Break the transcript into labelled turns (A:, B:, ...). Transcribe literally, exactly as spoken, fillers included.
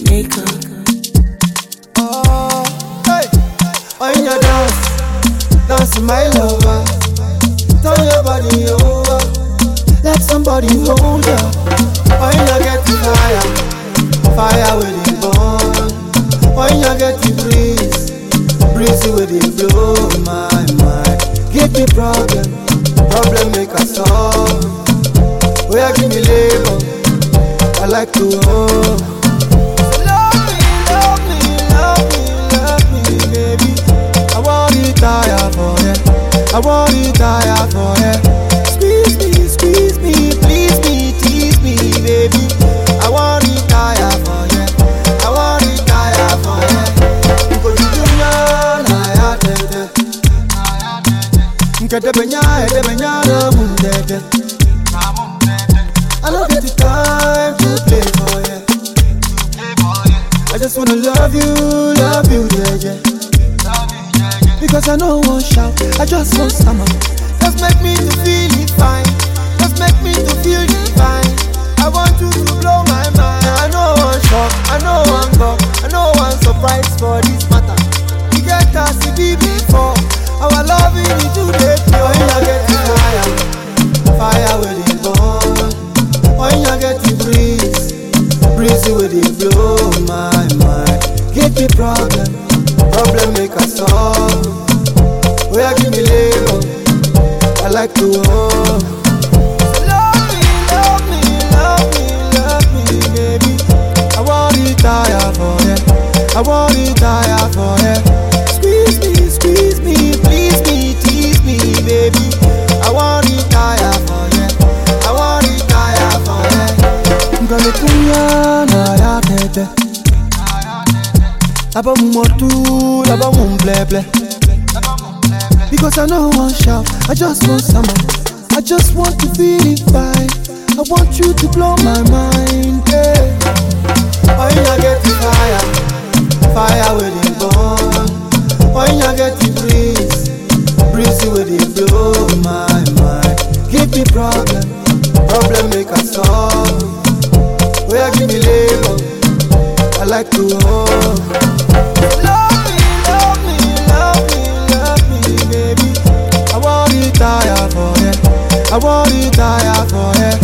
A: Jamaica.
B: Oh, hey, when you dance, dance my lover. Turn your body over, let somebody hold ya. When you get the fire, fire with the burn. When you get the breeze, breeze with the blow. My mind, give me problem, problem make us solve. Oh yeah, give me labor, I like to hold. Love me, love me, love me, love me, baby. I want to retire for you, I want to retire for you. Squeeze me, squeeze me, please me, tease me, baby. I want to retire for you, I want to retire for you. Because you know I had it. Get the benya, the benya, the moon dead. I don't get the time to play for you. I just wanna love you, love you, yeah, yeah. Because I know one shout, I just want stammer. Just make me to feel it fine. Just make me to feel divine. I want you to blow my mind. I know one shock, I know one go, I know one surprise for this matter. You get us to be before. Our love is today. When you get the fire, fire with the burn. When you get the breeze, breeze with the blow. My mind, give me problem, problem make us solve. Oh yeah, give me labor, I like to hold. Love me, love me, love me, love me, baby. I want to retire for you, I want to retire for you. Squeeze me, squeeze me, please me, tease me, baby. I want to retire for you, I want to retire for you. Ngale kunya na ya tete, laba mumotu, laba mumbleble. Because I know one shout, I just want summer. I just want to feel it fine. I want you to blow my mind, yeah. When you get the fire, fire with the burn. When you get the breeze, breeze with the blow. My mind, give me problem, problem make us solve. Oh yeah, give me labor, I like to hold. Love me, love me, love me, love me, baby. I want to retire for you, I want to retire for you.